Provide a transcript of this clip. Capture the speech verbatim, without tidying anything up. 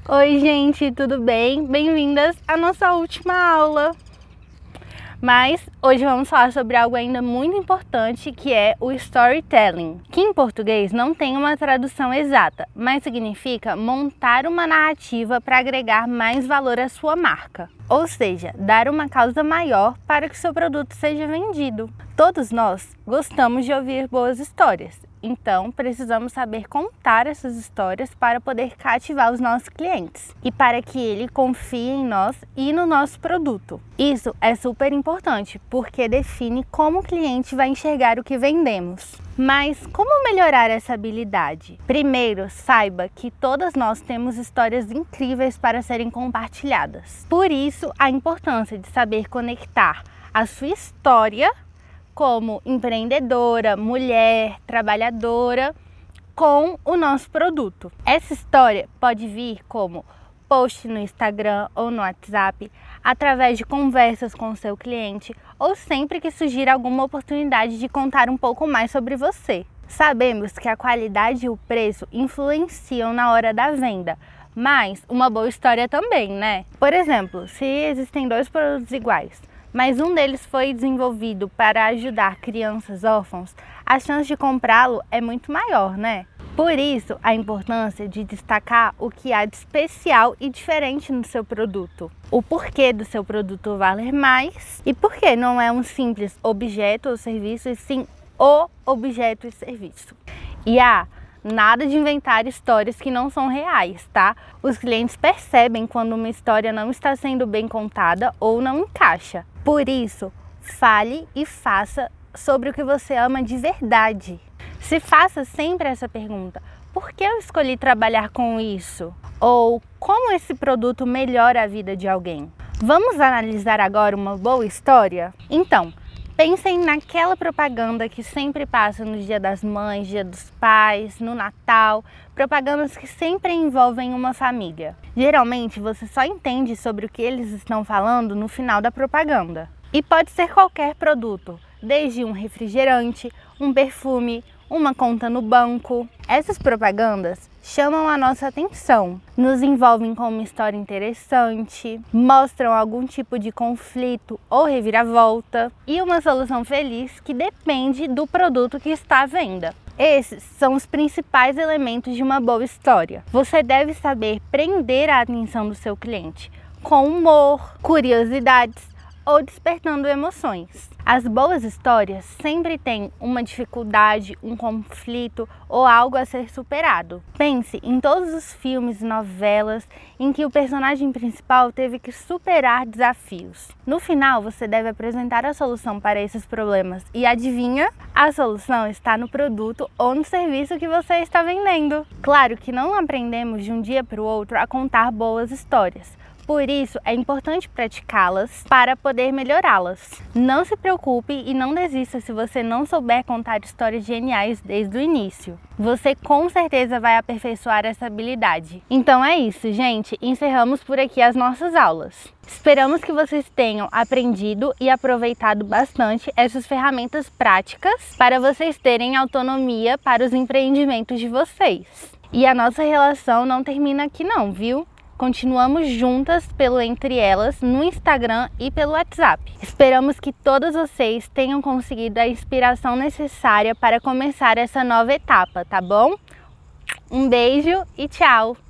Oi gente, tudo bem? Bem-vindas à nossa última aula. Mas hoje vamos falar sobre algo ainda muito importante, que é o storytelling, que em português não tem uma tradução exata, mas significa montar uma narrativa para agregar mais valor à sua marca, ou seja, dar uma causa maior para que seu produto seja vendido. Todos nós gostamos de ouvir boas histórias, então precisamos saber contar essas histórias para poder cativar os nossos clientes e para que ele confie em nós e no nosso produto. Isso é super importante porque define como o cliente vai enxergar o que vendemos. Mas como melhorar essa habilidade? Primeiro, saiba que todas nós temos histórias incríveis para serem compartilhadas. Por isso, a importância de saber conectar a sua história como empreendedora, mulher, trabalhadora, com o nosso produto. Essa história pode vir como post no Instagram ou no WhatsApp, através de conversas com o seu cliente ou sempre que surgir alguma oportunidade de contar um pouco mais sobre você. Sabemos que a qualidade e o preço influenciam na hora da venda, mas uma boa história também, né? Por exemplo, se existem dois produtos iguais, mas um deles foi desenvolvido para ajudar crianças órfãos, a chance de comprá-lo é muito maior, né? Por isso, a importância de destacar o que há de especial e diferente no seu produto, o porquê do seu produto valer mais e por que não é um simples objeto ou serviço, e sim o objeto e serviço. E há nada de inventar histórias que não são reais, tá? Os clientes percebem quando uma história não está sendo bem contada ou não encaixa. Por isso, fale e faça sobre o que você ama de verdade. Se faça sempre essa pergunta: por que eu escolhi trabalhar com isso? Ou como esse produto melhora a vida de alguém? Vamos analisar agora uma boa história? Então, pensem naquela propaganda que sempre passa no Dia das Mães, Dia dos Pais, no Natal, propagandas que sempre envolvem uma família. Geralmente você só entende sobre o que eles estão falando no final da propaganda. E pode ser qualquer produto, desde um refrigerante, um perfume, uma conta no banco. Essas propagandas chamam a nossa atenção, nos envolvem com uma história interessante, mostram algum tipo de conflito ou reviravolta e uma solução feliz que depende do produto que está à venda. Esses são os principais elementos de uma boa história. Você deve saber prender a atenção do seu cliente com humor, curiosidades ou despertando emoções. As boas histórias sempre têm uma dificuldade, um conflito ou algo a ser superado. Pense em todos os filmes e novelas em que o personagem principal teve que superar desafios. No final, você deve apresentar a solução para esses problemas e adivinha? A solução está no produto ou no serviço que você está vendendo. Claro que não aprendemos de um dia para o outro a contar boas histórias. Por isso, é importante praticá-las para poder melhorá-las. Não se preocupe e não desista se você não souber contar histórias geniais desde o início. Você com certeza vai aperfeiçoar essa habilidade. Então é isso, gente. Encerramos por aqui as nossas aulas. Esperamos que vocês tenham aprendido e aproveitado bastante essas ferramentas práticas para vocês terem autonomia para os empreendimentos de vocês. E a nossa relação não termina aqui não, viu? Continuamos juntas pelo Entre Elas no Instagram e pelo WhatsApp. Esperamos que todos vocês tenham conseguido a inspiração necessária para começar essa nova etapa, tá bom? Um beijo e tchau!